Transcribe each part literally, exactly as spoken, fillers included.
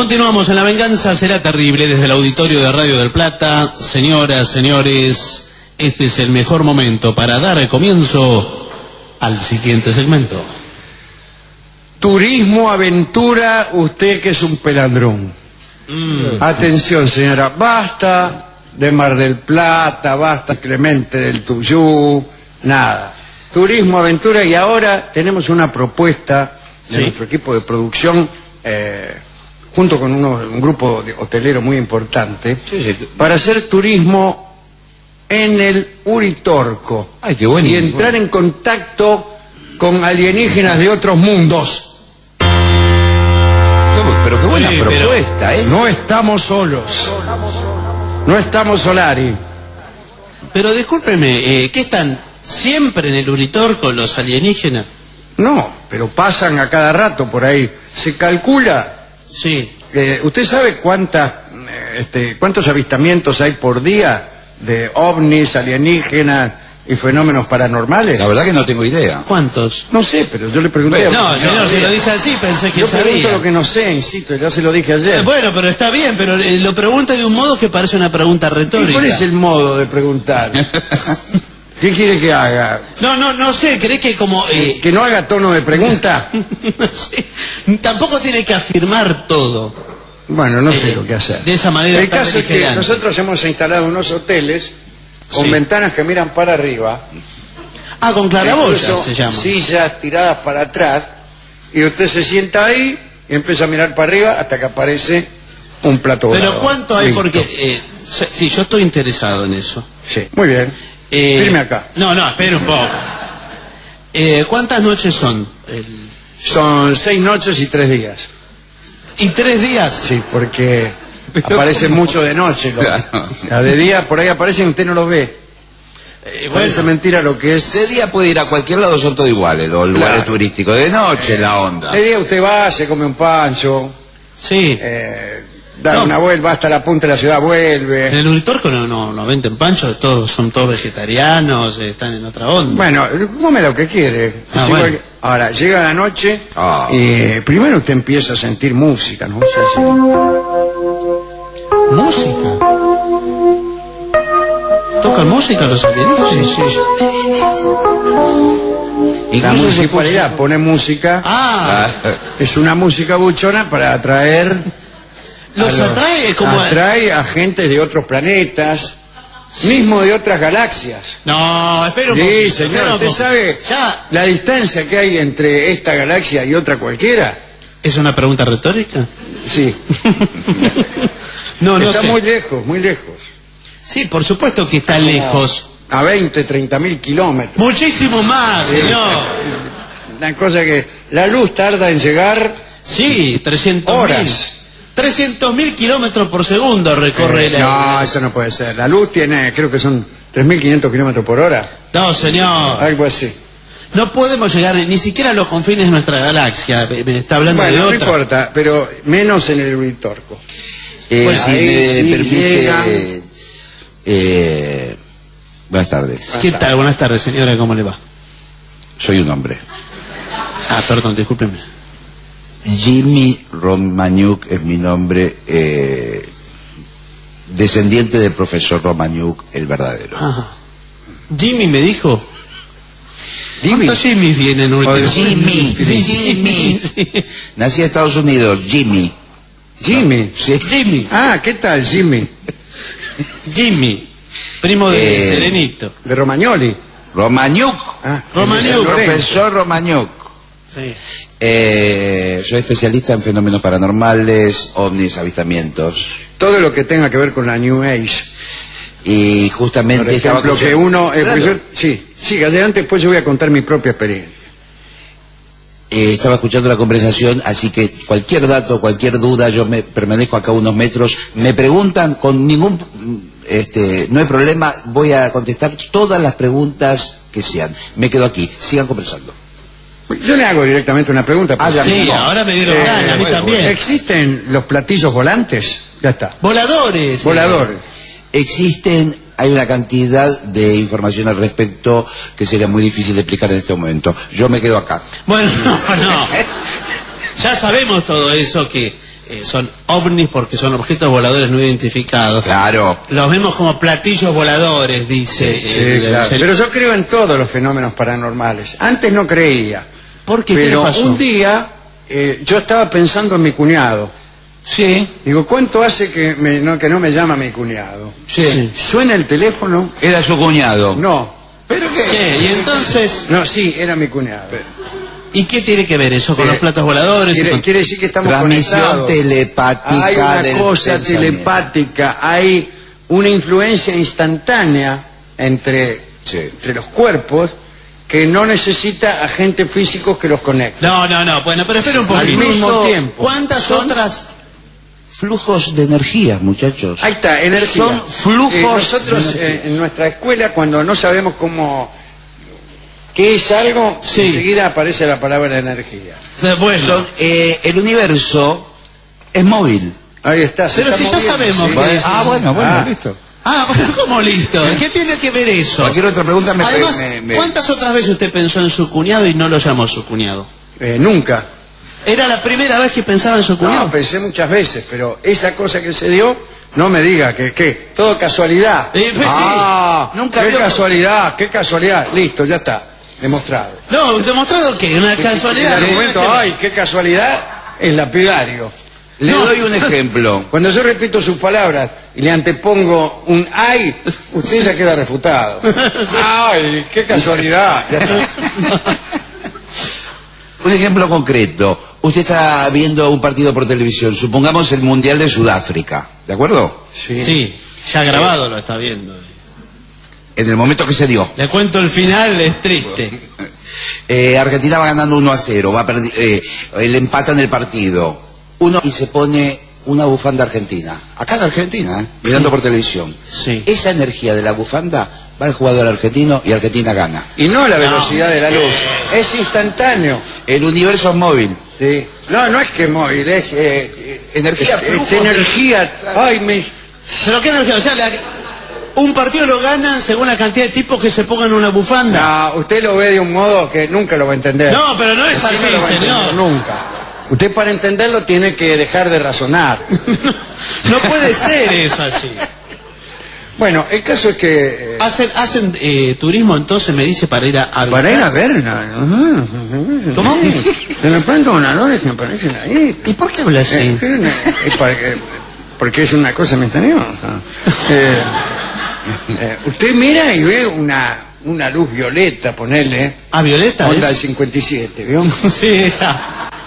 Continuamos en La Venganza Será Terrible desde el auditorio de Radio del Plata. Señoras, señores, este es el mejor momento para dar comienzo al siguiente segmento. Turismo, aventura, usted que es un pelandrón. Mm. Atención, señora, basta de Mar del Plata, basta Clemente del Tuyú, nada. Turismo, aventura, y ahora tenemos una propuesta de ¿Sí? nuestro equipo de producción, eh, junto con uno, un grupo de hotelero muy importante, sí, sí. para hacer turismo en el Uritorco. Ay, qué bueno. Y entrar en contacto con alienígenas de otros mundos. Pero qué buena sí, propuesta, pero ¿eh? No estamos solos. No estamos Solari. Pero discúlpeme, eh, ¿qué están siempre en el Uritorco los alienígenas? No, pero pasan a cada rato por ahí. Se calcula. Sí. Eh, ¿Usted sabe cuántas, eh, este, cuántos avistamientos hay por día de ovnis, alienígenas y fenómenos paranormales? La verdad que no tengo idea. ¿Cuántos? No sé, pero yo le pregunté. Bueno, a no, señor, si lo dice así pensé que yo sabía. Yo pregunto lo que no sé, insisto, ya se lo dije ayer. Eh, bueno, pero está bien, pero eh, lo pregunta de un modo que parece una pregunta retórica. ¿Y cuál es el modo de preguntar? ¿Qué quiere que haga? No, no, no sé, ¿cree que como... Eh... ¿Que no haga tono de pregunta? No sé, tampoco tiene que afirmar todo. Bueno, no eh, sé lo que hacer. De esa manera. El caso es que nosotros hemos instalado unos hoteles con sí. ventanas que miran para arriba. Ah, con claraboyas se llama. Sillas tiradas para atrás, y usted se sienta ahí y empieza a mirar para arriba hasta que aparece un plato volador. Pero ¿cuánto hay? Listo. Porque... Eh, sí, yo estoy interesado en eso. Sí, muy bien. Eh, Firme acá. No, no, espere un poco. Eh, ¿Cuántas noches son? El... Son seis noches y tres días. ¿Y tres días? Sí, porque Pero aparece ¿cómo? mucho de noche. Lo... Claro. De día por ahí aparecen y usted no los ve. Eh, bueno. Parece mentira lo que es. De día puede ir a cualquier lado, son todos iguales, los Claro. lugares turísticos. De noche la onda. De día usted va, se come un pancho. Sí. Eh, da No. una vuelta, va hasta la punta de la ciudad, vuelve. En el Uritorco no, no, no venden panchos, todos, son todos vegetarianos, eh, están en otra onda. Bueno, come lo que quiere. Ah, Es bueno. igual que- Ahora, llega la noche Ah. y primero usted empieza a sentir música, ¿no? Sí, sí. ¿Música? ¿Tocan música los alienígenas? Sí, sí, sí. La Incluso se municipalidad pone música. Ah, Ah, Es una música buchona para atraer... los a atrae como... Atrae a gente de otros planetas, mismo de otras galaxias. No, espera un Sí, poquito, señor, espera un ¿usted poquito. sabe Ya, la distancia que hay entre esta galaxia y otra cualquiera? ¿es una pregunta retórica? Sí. No, no Está sé. muy lejos, muy lejos. Sí, por supuesto que está lejos. A veinte, treinta mil kilómetros. Muchísimo más, Sí. señor. Una cosa que la luz tarda en llegar Sí, trescientos mil. horas. trescientos mil kilómetros por segundo recorre Eh, la... no, eso no puede ser. La luz tiene, creo que son tres mil quinientos kilómetros por hora. No, señor. Algo así. No podemos llegar ni siquiera a los confines de nuestra galaxia. Me me está hablando Bueno, de no otra. importa, pero menos en el Uritorco. eh, Pues si ahí me sí permite... llegan. eh, buenas tardes. ¿Qué tal? Buenas tardes, señora. ¿Cómo le va? Soy un hombre. Ah, perdón, discúlpeme. Jimmy Romaniuk es mi nombre, eh, descendiente del profesor Romaniuk, el verdadero. Ah. Jimmy me dijo. Jimmy. ¿Cuántos Jimmys vienen Oye, últimamente? Jimmy, Sí. Jimmy. Sí. Nací en Estados Unidos, Jimmy. Jimmy. Sí. Jimmy. Ah, ¿qué tal, Jimmy? Jimmy. Primo de Eh, Serenito. De Romagnoli. Romaniuk. Ah, Romaniuk. de San Lorenzo. Profesor Romaniuk. Sí. Eh, soy especialista en fenómenos paranormales, ovnis, avistamientos. Todo lo que tenga que ver con la New Age. Y justamente Por estaba ejemplo, que escuchando- uno... eh, Claro. pues yo- sí, siga adelante, después yo voy a contar mi propia experiencia. Eh, estaba escuchando la conversación, así que cualquier dato, cualquier duda, yo me permanezco acá unos metros, me preguntan con ningún, este, no hay problema, voy a contestar todas las preguntas que sean. Me quedo aquí, sigan conversando. Yo le hago directamente una pregunta. Ah, ya Sí, mismo. ahora me dieron Eh, ganas, a mí bueno, también. ¿Existen los platillos volantes? Ya está. Voladores. Voladores. Existen, hay una cantidad de información al respecto que sería muy difícil de explicar en este momento. Yo me quedo acá. Bueno, no, no. Ya sabemos todo eso, que eh, son ovnis porque son objetos voladores no identificados. Claro. Los vemos como platillos voladores, dice. Sí, el- claro. el- Pero yo creo en todos los fenómenos paranormales. Antes no creía. ¿Por qué? ¿Qué le Pero pasó? un día eh, yo estaba pensando en mi cuñado. Sí, Digo, ¿cuánto hace que, me- no, que no me llama mi cuñado? sí. ¿Suena el teléfono? Era su cuñado. No. ¿Pero qué? ¿Qué? Y entonces, No, sí, era mi cuñado. ¿y qué tiene que ver eso con Eh, los platos voladores? y Quiere, con- quiere decir que estamos Transmisión conectados. telepática Hay una del cosa pensamiento. telepática, hay una influencia instantánea entre, Sí. entre los cuerpos que no necesita agentes físicos que los conecten. No, no, no, bueno, pero espera un Al poquito. mismo tiempo. ¿Cuántas Son- otras? Flujos de energía, muchachos. Ahí está, energía. Son flujos Eh, nosotros de energía. eh, en nuestra escuela, cuando no sabemos cómo qué es algo, Sí. enseguida aparece la palabra energía. Eh, Bueno, Son, eh, el universo es móvil. Ahí está. se Pero está si ya moviendo, sabemos sí. que es- Ah, bueno, bueno, Ah. listo. ah, bueno, ¿cómo listo? ¿Qué tiene que ver eso? Cualquier otra pregunta me... Además, me- me- ¿cuántas otras veces usted pensó en su cuñado y no lo llamó su cuñado? Eh, nunca. ¿Era la primera vez que pensaba en su cuñado? No, pensé muchas veces, pero esa cosa que se dio, no me diga que, ¿qué? Todo casualidad. Eh, pues ah, sí. Nunca qué vio- casualidad, qué casualidad. Listo, ya está, demostrado. No, demostrado que una casualidad. El argumento, ay, qué casualidad, es lapidario. Le No. doy un ejemplo. Cuando yo repito sus palabras y le antepongo un ay, usted ya queda refutado. Ay, qué casualidad. Ya está. Un ejemplo concreto. Usted está viendo un partido por televisión, supongamos el Mundial de Sudáfrica, ¿de acuerdo? Sí. Sí, ya grabado lo está viendo. En el momento que se dio. Le cuento el final, es triste. Eh, Argentina va ganando uno a cero, va perdi- eh, le empatan el partido. Uno y se pone una bufanda argentina. Acá en Argentina, ¿eh? Mirando por televisión. Sí. Esa energía de la bufanda va al jugador argentino y Argentina gana. Y no la velocidad de la luz, es instantáneo. El universo es móvil. Sí. No, no es que móvil, es eh, Energía, es, flujos es de- energía. Ay, me... ¿Pero qué energía? O sea, la- un partido lo ganan según la cantidad de tipos que se pongan una bufanda. No, usted lo ve de un modo que nunca lo va a entender. No, pero no es Así así, no lo va a entender señor. Nunca. Usted para entenderlo tiene que dejar de razonar. No puede ser eso así. Bueno, el caso es que... eh, Hacen, hacen eh, turismo entonces, me dice, para ir a, a para ir a visitar. verla. ¿Cómo? De repente voladores me aparecen ahí. ¿Y por qué habla así? Eh, que no, es para que- porque es una cosa misteriosa. Eh, eh, usted mira y ve una, una luz violeta, ponerle, ¿A Violeta? onda del es? cincuenta y siete, ¿vio? Sí, esa.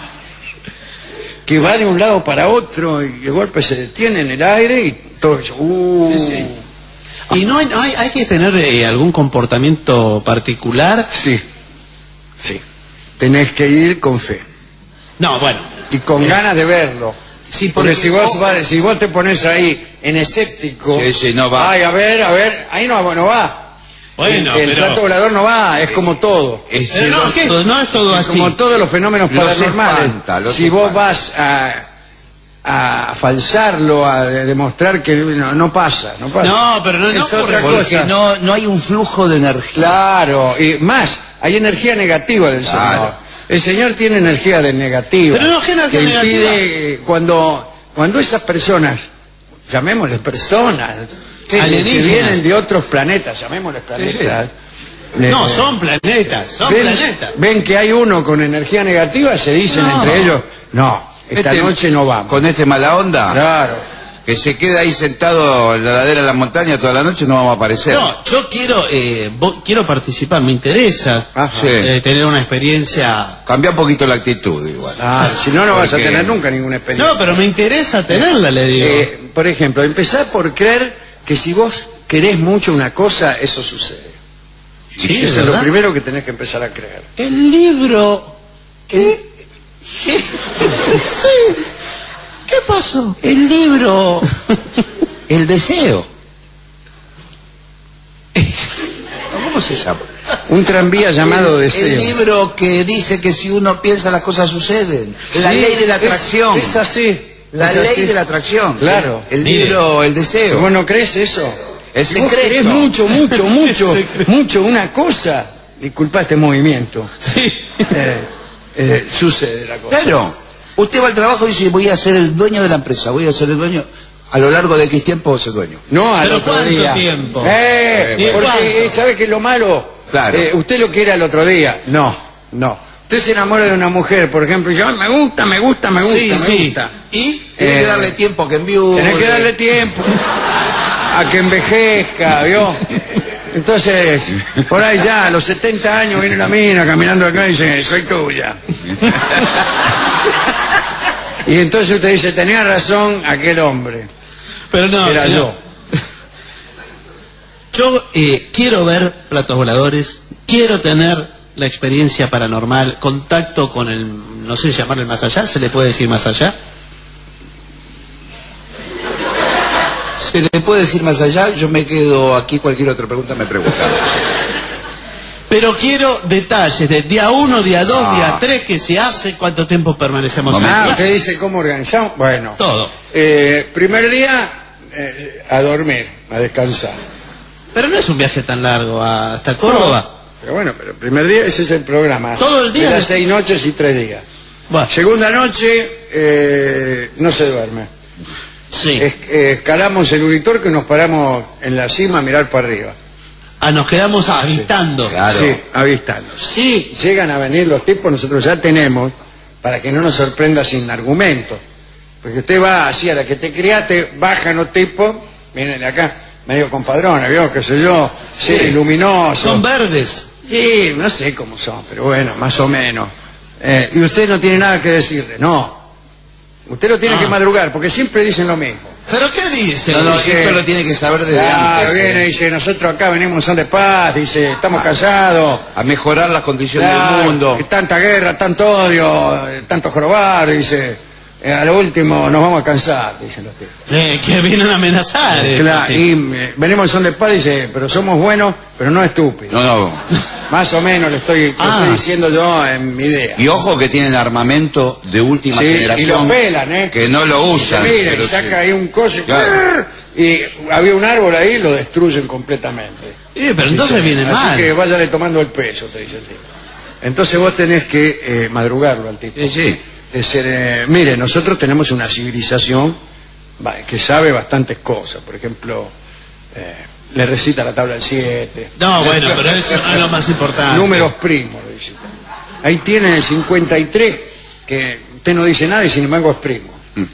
Que va de un lado para otro y de golpe se detiene en el aire y todo eso. Uh, Sí, sí. ¿Y no hay, no hay, hay que tener eh, algún comportamiento particular? sí, sí. Tenés que ir con fe No, bueno. y con ganas de verlo. Sí, Porque si vos, vas- si vos te pones ahí en escéptico, Sí, sí, no va. ay, a ver, a ver, ahí no, no va. Bueno, el el pero... plato volador no va, es como todo. Ese Pero no, no- ¿qué? no es todo Es así. como todos los fenómenos Los paranormales. espanta, los si vos espanta. vas a, a falsarlo, a de- demostrar que no, no pasa, no pasa. No, pero no, no Es ocurre otra así. Porque cosa. no, no hay un flujo de energía. Claro, y más, hay energía negativa del Claro. Señor. El Señor tiene energía de negativa. Pero no, ¿qué energía que negativa? impide, eh, cuando, cuando esas personas, llamémosles personas, que, que Alienígenas. vienen de otros planetas, llamémosles planetas. le- No, son planetas, son ven, planetas. ven que hay uno con energía negativa, se dicen No. entre ellos, no, esta Este- noche no vamos. Con este mala onda, Claro. que se queda ahí sentado en la ladera de la montaña toda la noche, no vamos a aparecer. No, yo quiero eh, vo- quiero participar, me interesa Ajá. Sí. eh, tener una experiencia. Cambia un poquito la actitud igual. Ah, si no, no vas a Porque- tener nunca ninguna experiencia. No, pero me interesa tenerla, le digo. Eh, por ejemplo, empezar por creer que si vos querés mucho una cosa, eso sucede. Sí, Eso es ¿verdad? lo primero que tenés que empezar a creer. El libro. ¿Qué? ¿Qué? Sí. ¿Qué pasó? El libro, el deseo. ¿Cómo se llama? Un tranvía llamado el, deseo. El libro que dice que si uno piensa las cosas suceden. La Sí, ley de la es- atracción. Es, así. la es ley así. de la atracción. Claro. El, el Mire. libro, el deseo. ¿Vos no crees eso? El Si vos secreto. querés mucho, mucho, mucho, secreto. mucho una cosa, disculpa este movimiento, Sí. eh, eh, sucede la cosa. Claro. Usted va al trabajo y dice, voy a ser el dueño de la empresa, voy a ser el dueño. A lo largo de X tiempo, ser dueño. No, al ¿Pero otro cuánto día. tiempo? Eh, ¿Y porque, cuánto? ¿sabe qué es lo malo? Claro. Eh, usted lo quiere al otro día. No, no. Usted se enamora de una mujer, por ejemplo, y dice, "Ay, me gusta, me gusta, me gusta, Sí, me sí. gusta". ¿Y? Tiene Eh, que darle tiempo a que enviude. Tenés que darle tiempo a que envejezca, ¿vio? Entonces, por ahí ya, a los setenta años, viene la mina caminando acá y dice, soy tuya. Y entonces usted dice, tenía razón aquel hombre. Pero no, Era señor. Yo eh, quiero ver platos voladores, quiero tener la experiencia paranormal, contacto con el, no sé llamarle más allá, ¿se le puede decir más allá? Se le puede decir más allá, yo me quedo aquí, cualquier otra pregunta me pregunta. Pero quiero detalles de día uno, día dos, Ah. día tres, qué se hace, cuánto tiempo permanecemos en el Ah, lugar. usted dice cómo organizamos. Bueno, Todo. eh, primer día, eh, a dormir, a descansar. Pero no es un viaje tan largo a- hasta Córdoba. Pero bueno, pero el primer día ese es el programa. Todo el día De las de- seis noches y tres días. Bueno, Segunda noche, eh, no se duerme. sí. Es- eh, escalamos el Uritorco y nos paramos en la cima a mirar para arriba. Ah, nos quedamos avistando. Claro. Sí, avistando. Si llegan a venir los tipos, nosotros ya tenemos, para que no nos sorprenda sin argumento. Porque usted va así, a la que te criaste, bajan los tipos, vienen de acá, medio compadrones, ¿vio? Qué sé yo, sí, Sí. luminosos. Son verdes. Sí, no sé cómo son, pero bueno, más o menos. Eh, y usted no tiene nada que decirle, no. Usted lo tiene Ah. que madrugar, porque siempre dicen lo mismo. ¿Pero qué dice? No, no, Dice- esto lo tiene que saber desde Claro, antes. viene y eh. dice, nosotros acá venimos son de paz, dice, estamos Ah. callados. A mejorar las condiciones Claro, del mundo. que tanta guerra, tanto odio, eh, tanto jorobar, dice, eh, a lo último nos vamos a cansar, dicen los tipos. Eh, que vienen a amenazar. eh, Claro, este. y eh, venimos son de paz, dice, pero somos buenos, pero no estúpidos. No, no. Más o menos le estoy, lo Ah. estoy diciendo yo en mi idea. Y ojo que tienen armamento de última Sí, y generación. lo pelan, ¿eh? Que no lo Dice, usan. mira, pero y saca sí. ahí un coso y, Claro. y había un árbol ahí y lo destruyen completamente. Eh, pero entonces Dice, viene así mal. que váyale tomando el peso, te dice el tipo. Entonces vos tenés que eh, madrugarlo al tipo. Sí, sí. Decir, eh, mire, nosotros tenemos una civilización va, que sabe bastantes cosas. Por ejemplo, eh, le recita la tabla del siete. No, bueno, pero eso no es lo más importante. Números primos, le dice. Ahí tienen el cincuenta y tres, que usted no dice nada y sin embargo es primo.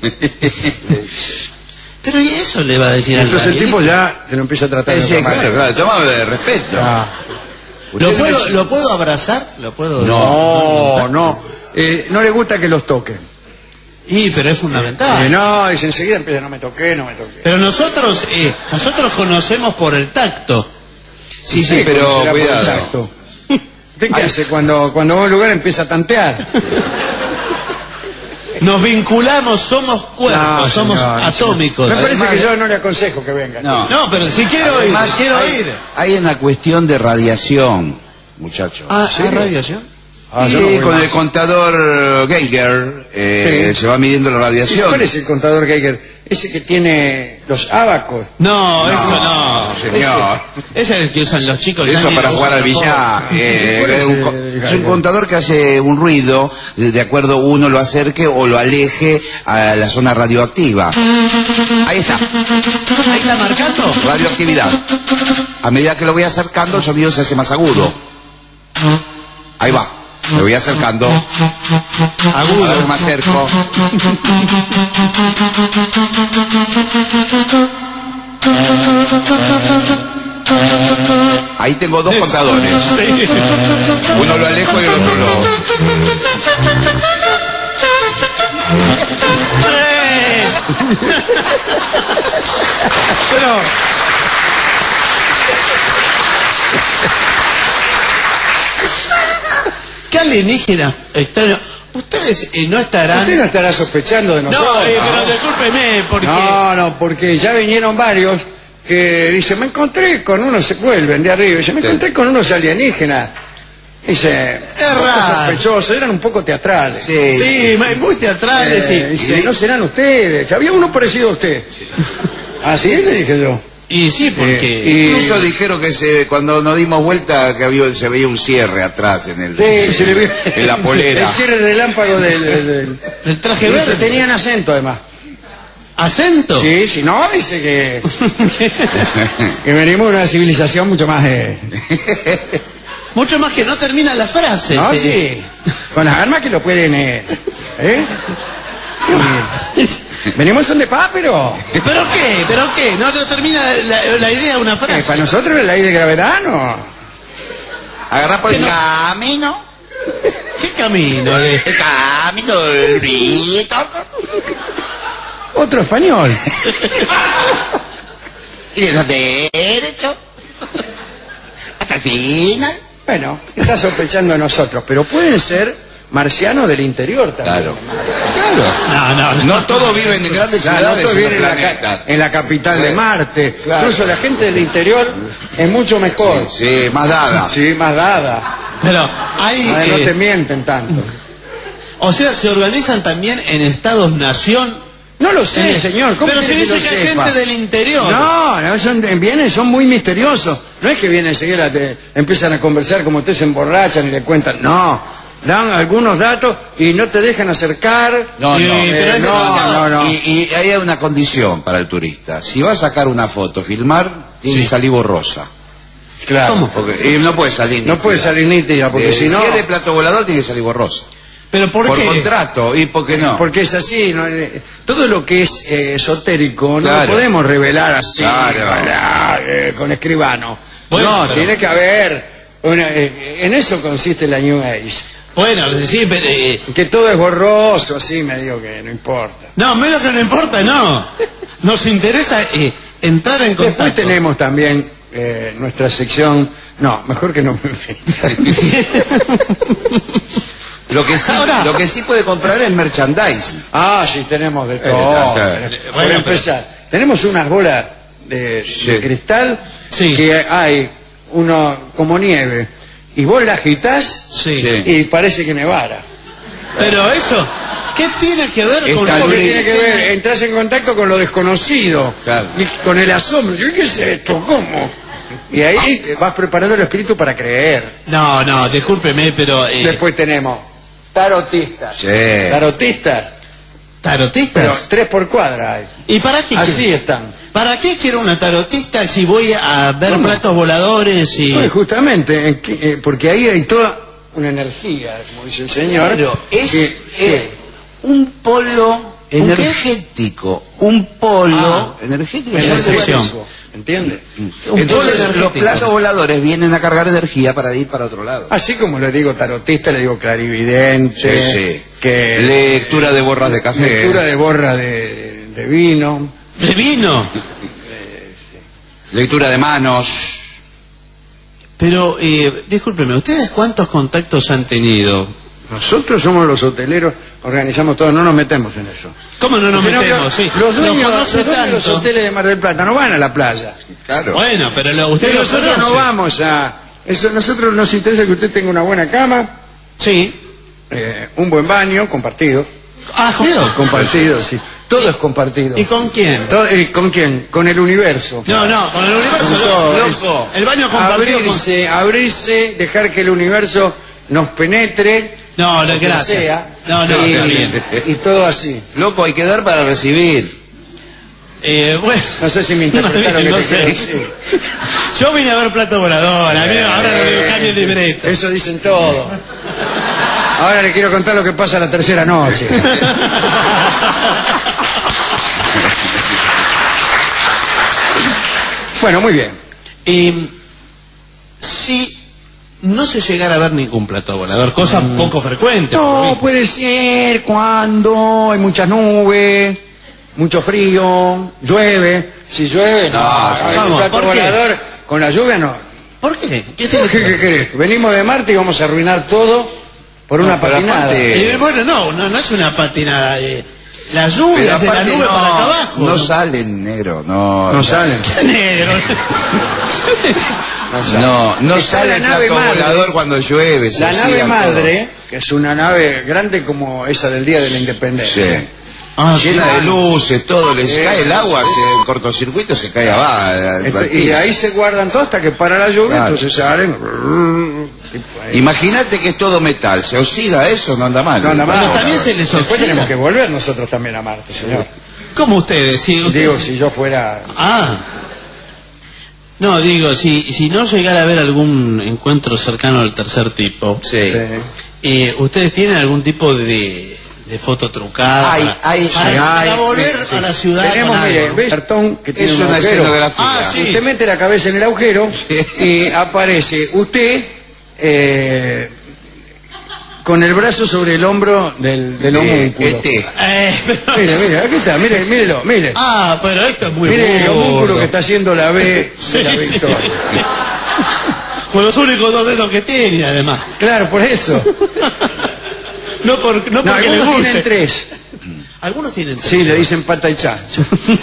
Le dice. Pero ¿y eso le va a decir al Entonces el Danielito? tipo ya se lo empieza a tratar de Sí, otra claro, manera. claro. Tomame de respeto. Ah. ¿Lo Usted puedo, es- ¿Lo puedo abrazar? ¿Lo puedo...? No, no. Eh, no le gusta que los toque. Y, pero es fundamental. Eh, no, dice enseguida empieza, no me toqué, no me toqué. Pero nosotros, eh, nosotros conocemos por el tacto. Sí, sí, pero conocerá por el cuidado. tacto. ¿Usted qué Ay. hace cuando, cuando va a un lugar empieza a tantear? Nos vinculamos, somos cuerpos, No, somos señor, atómicos. Me parece Además- que yo no le aconsejo que venga. No. No, pero si quiero ir, Además, quiero hay, ir. hay una cuestión de radiación, muchachos. Ah, ¿Sí? ¿hay radiación? Ah, y yo no voy con más. el contador Geiger eh, Sí. se va midiendo la ¿Y radiación. ¿Cuál es el contador Geiger? Ese que tiene los abacos. No, eso No, no. señor. Ese es el que usan los chicos. ya Eso ni para lo jugar usan al billar. tampoco. eh, ¿Cuál es es, un, el co- Geiger? es un contador que hace un ruido, de de acuerdo uno lo acerque o lo aleje a la zona radioactiva. Ahí está, Ahí está marcando. radioactividad. A medida que lo voy acercando, el sonido se hace más agudo. Ahí va, me voy acercando. A ver, Agudo. me acerco. Ahí tengo dos contadores. Sí. Uno lo alejo y el otro lo... Eh. Pero... ¿Qué alienígena extraño? Ustedes eh, no estarán... Usted no estará sospechando de No, nosotros. eh, pero discúlpeme, porque... No, no, porque ya vinieron varios que dicen, me encontré con unos, se vuelven de arriba, dice, me Sí. encontré con unos alienígenas. Dice, un poco raro. sospechosos, eran un poco teatrales. Sí. Sí, muy teatrales, Eh, sí. dice, no serán ustedes, había uno parecido a usted. Así le dije yo. Y sí, porque... Eh, y- Incluso dijeron que se, cuando nos dimos vuelta que había, se veía un cierre atrás en el Sí, se le vio- en la polera. El cierre relámpago del... del, del- El traje Y verde. tenían acento, además. ¿Acento? Sí, si no, dice que, que venimos de una civilización mucho más... eh, Mucho más que no termina la frase. no, sí. Con las armas que lo pueden... Eh, ¿eh? Y venimos son de paz, pero... ¿Pero qué? ¿Pero qué? No te termina la, la idea de una eh, frase. para nosotros la ley de gravedad, ¿no? Agarrá por el Que no- camino. ¿Qué camino? eh? El camino del rito. Otro español. Y de los derechos. Hasta el final. Bueno, está sospechando de nosotros, pero pueden ser marcianos del interior también. Claro. Claro. No, no, No todos viven en grandes Claro, ciudades nosotros en vienen el en la, planeta. ca- en la capital de Marte. Claro. Incluso la gente del interior es mucho mejor. Sí, sí, más dada. Sí, más dada. Pero hay... Ah, no eh, te mienten tanto. o sea, se organizan también en estados-nación. No lo sé, Sí, señor. ¿Cómo pero se quiere que dice lo que hay sepa? gente del interior. No, no, son, vienen, son muy misteriosos. No es que vienen enseguida, te empiezan a conversar como ustedes se emborrachan y le cuentan. No, dan algunos datos y no te dejan acercar. No, Sí, no, pero eh, es no, demasiado. no, no. Y, y ahí hay una condición para el turista. Si va a sacar una foto, filmar, tiene Sí. que salir borrosa. Claro. ¿Cómo? Porque, y no puede salir No puede salir nítida, porque Eh, si no... es de plato volador, tiene que salir borrosa. ¿Pero por, Por qué? contrato, ¿y por qué no? Porque es así, ¿no? Eh, todo lo que es eh, esotérico no Claro. lo podemos revelar así, Claro. con, ah, eh, con escribano. Bueno, no, pero- tiene que haber, una- eh, en eso consiste la New Age, Bueno, sí, pero... eh, que todo es borroso, así medio que no importa. no, medio que no importa, no. Nos interesa eh, entrar en contacto. Después tenemos también eh, nuestra sección, no, mejor que no me Lo que sí, Ahora- lo que sí puede comprar es merchandising. Ah, sí, tenemos de Eh, todo. claro. Por Bueno, empezar, tenemos unas bolas de, Sí. de cristal Sí. que hay uno como nieve y vos la agitás Sí. Sí. y parece que nevara. Pero eso, ¿qué tiene que ver con Esta lo Porque ley- tiene que ver, entras en contacto con lo desconocido, Claro. y con el asombro. Yo, ¿qué es esto? ¿Cómo? Y ahí vas preparando el espíritu para creer. No, no, discúlpeme, pero... eh, Después tenemos tarotistas. Sí. Tarotistas, pero ¿tarotistas? tres por cuadra hay. ¿Y para qué Así quiero- están. ¿Para qué quiero una tarotista si voy a ver ¿Cómo? platos voladores y... No, y justamente, en que- eh, porque ahí hay toda una energía, como dice el señor. Claro, es, que- es que- un polo qué? energético. Un polo Ah. energético. Energético. ¿Entiende? Un Entonces polo los energético. platos voladores vienen a cargar energía para ir para otro lado. Así como le digo tarotista, le digo clarividente, Sí, sí. que Lectura de borras de café. lectura de borra de, de vino. ¿De vino? Lectura de manos. Pero, eh, discúlpeme, ¿ustedes cuántos contactos han tenido? Nosotros somos los hoteleros, organizamos todo, no nos metemos en eso. ¿Cómo no nos Porque no, metemos? Sí. Los dueños, Lo los conoce dueños de los tanto. hoteles de Mar del Plata no van a la playa. Claro. Bueno, pero lo, usted Pero lo nosotros no conoce. vamos a... Eso, nosotros nos interesa que usted tenga una buena cama, Sí. eh, un buen baño, compartido. Ah, joder. Compartido, sí. Todo es compartido. ¿Y con quién? Todo- eh, ¿Con quién? Con el universo. No, no, con el universo. Con no, todo, loco. El baño compartido con... Abrirse, abrirse, dejar que el universo nos penetre, No, no, lo que gracias. sea, No, no, y, está bien. y todo así. Loco, hay que dar para recibir. Eh, bueno. No sé si me interpretaron No que te sé. quiero decir. Yo vine a ver plato volador, a mí ahora no me cambio el libreto. Eso dicen todo. Ahora le quiero contar lo que pasa la tercera noche. Bueno, muy bien. Eh, si no se llegara a ver ningún plato volador, cosa poco frecuente. por lo No, visto. puede ser cuando hay muchas nubes, mucho frío, llueve. Si llueve, no. hay vamos, un plato ¿por qué? volador. Con la lluvia, no. ¿Por qué? ¿Qué tiene ¿Qué, que qué ver? querés? Venimos de Marte y vamos a arruinar todo por una No, pero patinada. aparte- Eh, bueno, no, no, no es una patinada. Eh, la lluvia Pero es de la aparte nube no, para acá abajo. no salen, negro. No, No salen. Negro. No salen. No, no Está sale la el nave plato madre. volador cuando llueve. se La nave oxidan madre, que es una nave grande como esa del día de la todo. independencia, Sí. Ah, llena sí. de luces, todo, les Sí, cae el agua, sí. se, en cortocircuito se cae abajo. Esto- y ahí se guardan todo hasta que para la lluvia, Claro. entonces salen. Imagínate que es todo metal, se oxida eso, no anda mal. No anda mal. Pero también se les Después oxida. tenemos que volver nosotros también a Marte, señor. ¿Cómo ustedes? Si usted- Digo, si yo fuera... Ah. No, digo, si, si no llegara a haber algún encuentro cercano del tercer tipo, Sí. Sí. eh, ¿ustedes tienen algún tipo de, de foto trucada? Hay, para, hay, para- hay, para hay, volver sí, sí. a la ciudad Tenemos, con mire, algo? ¿ves cartón que tiene Es un una agujero? escenografía. Ah, sí. Usted mete la cabeza en el agujero y aparece usted eh, con el brazo sobre el hombro del, del Eh, homúnculo. este. Eh, pero- Mire, mire, aquí está, mire, mírelo, mire. Ah, pero esto es muy Mire el homúnculo burdo. que está haciendo la B de la victoria. Con los únicos dos dedos que tiene, además. Claro, por eso. No, por, no No, porque le algunos guste. tienen tres. Algunos tienen tres. Sí, le dicen pata y chancho.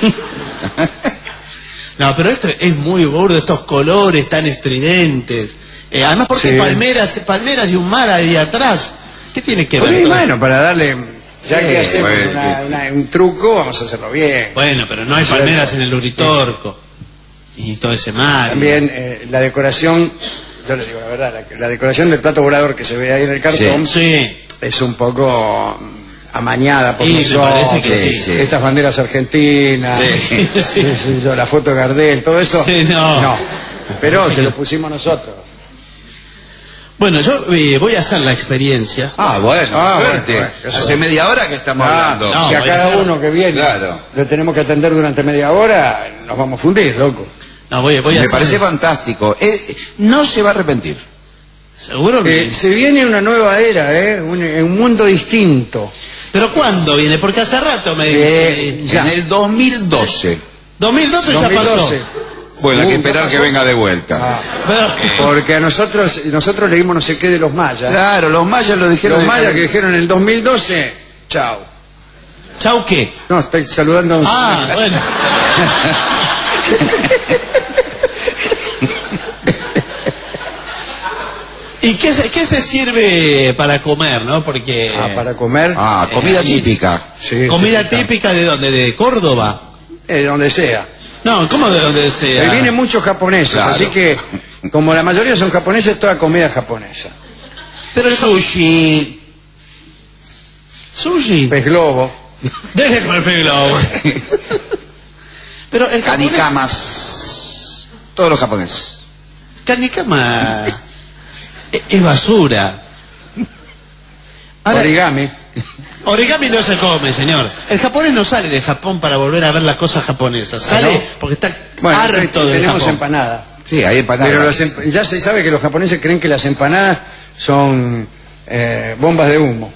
No, pero esto es muy burdo, estos colores tan estridentes. Eh, además porque Sí. palmeras, palmeras y un mar ahí atrás. ¿Qué tiene que ver? Bueno, y bueno, para darle... Ya Sí, que hacemos bueno, una- sí. una- un truco, vamos a hacerlo bien. Bueno, pero no hay palmeras en el Uritorco. Y todo ese mar. También eh, la decoración, yo le digo la verdad, la, la decoración del plato volador que se ve ahí en el cartón Sí. es un poco mm, amañada por Y me nosotros. parece que sí, sí. Estas banderas argentinas, Sí. qué sé yo, la foto de Gardel, todo eso. Sí, no. Pero se lo pusimos nosotros. Bueno, yo eh, voy a hacer la experiencia. Ah, bueno, Ah, suerte. bueno, bueno, Hace media hora que estamos Ah, hablando. no. si a voy a cada hacer- uno que viene Claro. lo tenemos que atender durante media hora, nos vamos a fundir, loco. No, voy, voy a Me hacer... parece fantástico. Eh, no se va a arrepentir. ¿Seguro que...? Eh, se viene una nueva era, ¿eh? un, un mundo distinto. ¿Pero cuándo viene? Porque hace rato me Eh, dice... Ya. En el dos mil doce. dos mil doce ya dos mil pasó. doce. Bueno, hay Uh, que ¿ya esperar pasó? que venga de vuelta. Ah, Pero- porque a nosotros nosotros leímos no sé qué de los mayas. Claro, los mayas lo dijeron. Los de- mayas que dijeron en el dos mil doce, chao. ¿Chau qué? No, estoy saludando a un... Ah, bueno. ¿Y qué se, qué se sirve para comer, no? Porque... Ah, para comer. Ah, comida Eh, típica. Sí, ¿Comida típica. típica de dónde? ¿De Córdoba? Eh, donde sea. No, ¿cómo de donde sea? Ahí vienen muchos japoneses, Claro. así que como la mayoría son japoneses, toda comida japonesa. Pero el Sushi. sushi. Pez globo. Deje con el pez globo. Pero el japonés... Kanikamas. Todos los japoneses. Canicama es, es basura. Ahora, Origami. origami no se come, señor. El japonés no sale de Japón para volver a ver las cosas japonesas. Sale ¿no? porque está Bueno, harto del tenemos Japón. empanada. Sí, hay empanadas. Pero las emp- ya se sabe que los japoneses creen que las empanadas son eh, bombas de humo.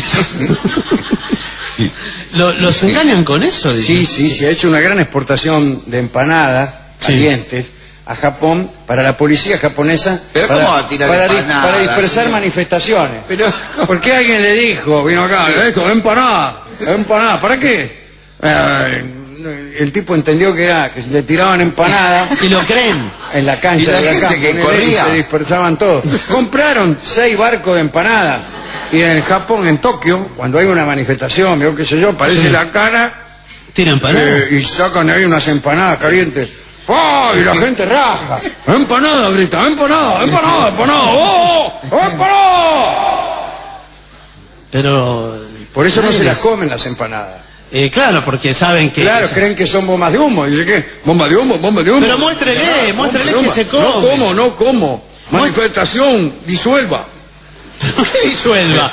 Lo- ¿Los engañan con eso? Sí, dicen? sí, se ha hecho una gran exportación de empanadas Sí. calientes a Japón para la policía japonesa. Pero para, ¿cómo va a tirar para, dis- empanadas, para dispersar señor? manifestaciones. Pero, ¿Por qué alguien le dijo, vino acá, esto, empanada, empanada, ¿para qué? Eh, el tipo entendió que era que le tiraban empanadas Y lo creen. en la cancha Y la de acá, gente que ponele, corría. y se dispersaban todos. Compraron seis barcos de empanadas y en Japón, en Tokio, cuando hay una manifestación, yo qué sé yo, aparece Sí. la cara Tiran para eh, y sacan ahí unas empanadas calientes. ¡Oh! Y la gente raja. ¡Empanada, grita! ¡Empanada! ¡Empanada! ¡Empanada! ¡Oh! ¡Empanada! Pero... Por eso no se las comen las empanadas. Eh, claro, porque saben que... Claro, creen que son bombas de humo. Y dice, ¿qué? ¿Bomba de humo? ¿Bomba de humo? Pero muéstrele, Ah, muéstrele bomba de que humo. se come. No como, no como. Manifestación, disuelva. ¿Qué disuelva?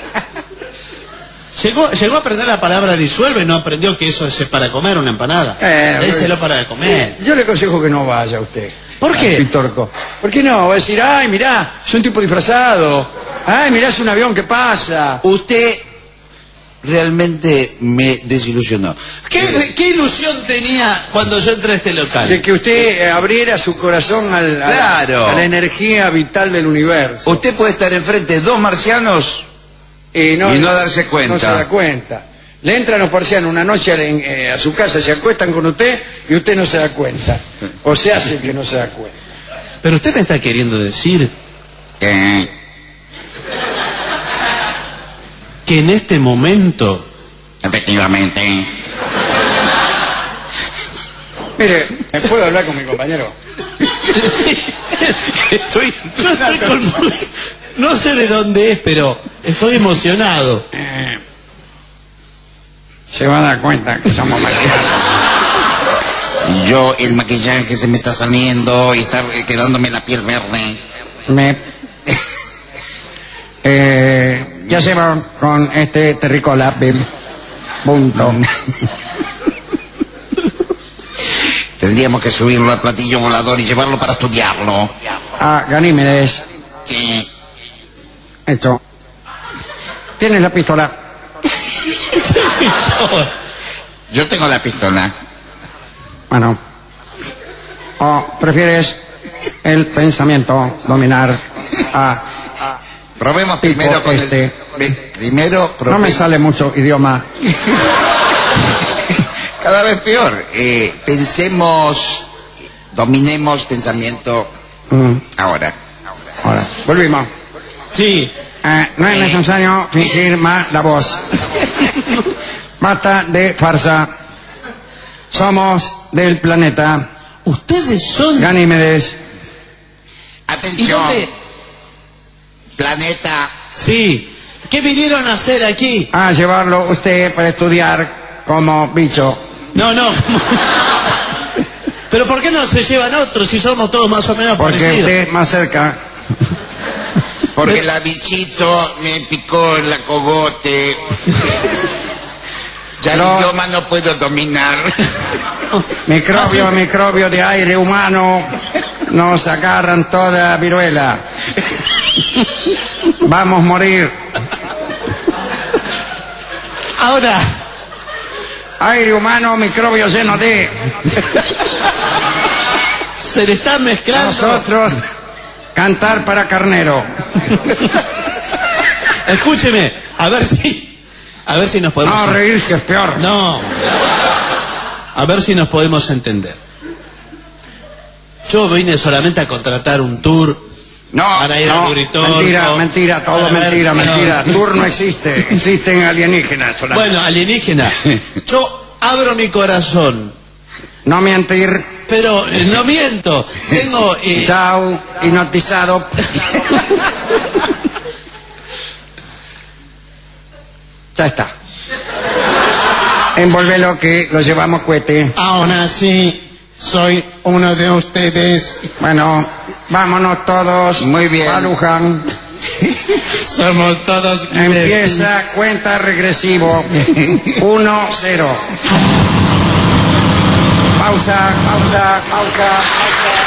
Llegó, llegó a aprender la palabra disuelve y no aprendió que eso es para comer una empanada. Eh, Déselo para comer. Yo le aconsejo que no vaya usted. ¿Por qué? Al Pitorco. ¿Por qué no? Va a decir, ay, mirá, es un tipo disfrazado. Ay, mirá, es un avión que pasa. usted realmente me desilusionó. ¿Qué, qué ilusión tenía cuando yo entré a este De local? que usted eh, abriera su corazón al- a, la- Claro. a la energía vital del universo. Usted puede estar enfrente de dos marcianos Y no, y no darse cuenta. No se da cuenta. Le entran los parcianos una noche a, eh, a su casa, se acuestan con usted y usted no se da cuenta. O se hace que no se da cuenta. Pero usted me está queriendo decir Eh, que en este momento Efectivamente. Mire, ¿puedo hablar con mi compañero? Sí. Estoy, yo estoy con... No sé de dónde es, pero estoy emocionado. Eh, se va a dar cuenta que somos maquillados. Yo, el maquillaje se me está saliendo y está quedándome la piel verde. Me... Eh, ya se va con este terricola. Punto. Tendríamos que subirlo al platillo volador y llevarlo para estudiarlo. Ah, Ganímedes. Sí. Esto. ¿Tienes la pistola? Yo tengo la pistola. Bueno. ¿O prefieres el pensamiento dominar a... Probemos primero con este. el... Primero... No me sale mucho idioma. Cada vez peor. Eh, pensemos, dominemos pensamiento Mm. ahora. Ahora, volvimos. Sí. Eh, no es necesario fingir más la voz. Basta de farsa. Somos del planeta Ustedes son... Ganímedes. ¿Y Atención. dónde? Planeta. Sí. ¿Qué vinieron a hacer aquí? A llevarlo usted para estudiar como bicho. No, no. ¿Pero por qué no se llevan otros si somos todos más o menos Porque parecidos? usted es más cerca. Porque la bichito me picó en la cogote. Ya el No. idioma no puedo dominar. Microbio, microbio de aire humano. Nos agarran toda viruela. Vamos a morir. Ahora, Aire humano, microbio lleno de... se le están mezclando... Nosotros, cantar para carnero. Escúcheme, a ver si... A ver si nos podemos... No, reírse es peor. No. A ver si nos podemos entender. Yo vine solamente a contratar un tour No, para ir al No, auditorio. mentira, mentira, todo Para ver- mentira, no. mentira. Tour no existe, existen alienígenas solamente. Bueno, alienígena, yo abro mi corazón, No mentir, pero eh, no miento. Tengo... eh, chao, hipnotizado. Ya está. Envolvelo que lo llevamos cohete. Ahora sí, soy uno de ustedes. Bueno, vámonos todos. Muy bien. A Luján. Somos todos... Empieza cuenta regresivo. Uno, cero. Pausa, pausa, pausa, pausa.